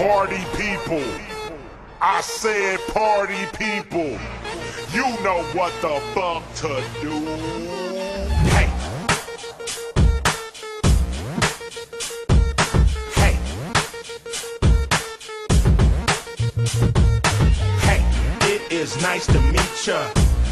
Party people, I said party people, you know what the fuck to do. Hey, hey, hey, it is nice to meet ya.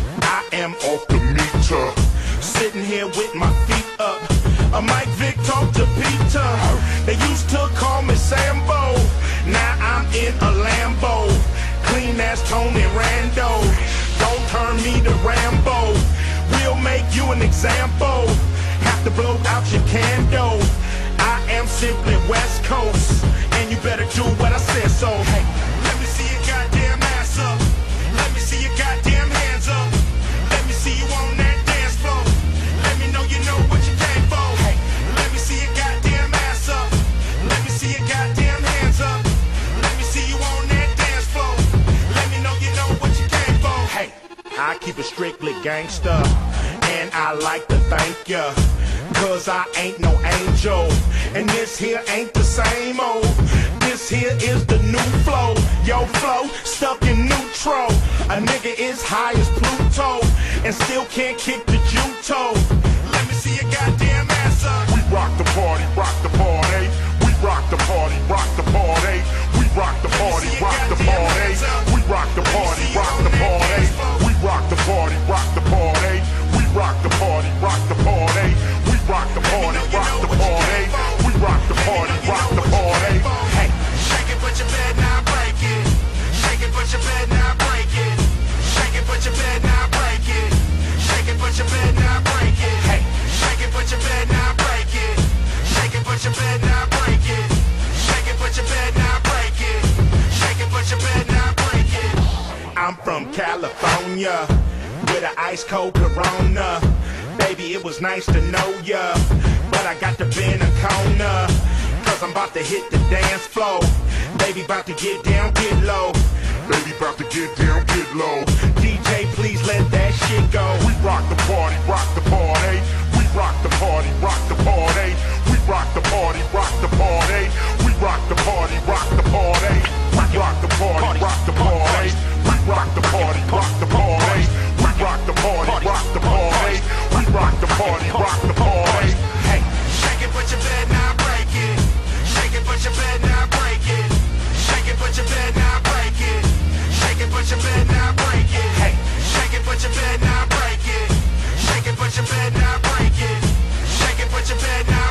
I am off the meter, sitting here with my feet up. A Mike Vick talk to Peter. They used to call me Sambo, now I'm in a Lambo. Clean as Tony Rando, don't turn me to Rambo. We'll make you an example, have to blow out your candle. I am simply West Coast, and you better do what I said. So hey, let me see your goddamn ass up. Let me see your goddamn hands up. Let me see you on that dance floor. Let me know you know what you came for. Hey, let me see your goddamn ass up. Let me see your goddamn hands up. Let me see you on that dance floor. Let me know you know what you came for. Hey, I keep it strictly gangsta, and I like to thank ya, cause I ain't no angel, and this here ain't the same old. This here is the new flow. Yo flow, stuck in neutral. A nigga is high as Pluto, and still can't kick the Juto. Let me see your goddamn ass up. We rock the party, rock the party. We rock the party, rock the party. We rock the party, rock the party. We rock the party, rock the party. We rock the party, rock the party. We rock the party, rock the party. We rock the party, rock the party. We rock the party, rock the party. Hey, shake it, put your bed now, break it. Shake it, put your bed now, break it. Shake it, put your bed now, break it. Shake it, put your bed now, break it. Hey, shake it, put your bed now, break it. Shake it, put your bed now, break it. Shake it, put your bed now, break it. Shake it, put your bed now, break it. I'm from California with an ice cold Corona. Baby, it was nice to know ya, but I got to bend a corner, cause I'm about to hit the dance floor. Baby, about to get down, get low. Baby, about to get down, get low. DJ, please let that shit go. We rock the party, rock the party. We rock the party, rock the party. We rock the party, rock the party. We rock the party, rock the party. We rock the party, rock the party. We rock the party, rock the party. We rock the party, rock the party. We rock the party, rock the party. Hey, shake it, put your bed now, break it. Shake it, put your bed now, break it. Shake it, put your bed now, break it. Shake it, put your bed now, break it. Hey, shake it, put your bed now, break it. Shake it, put your bed now, break it. Shake it, put your bed now.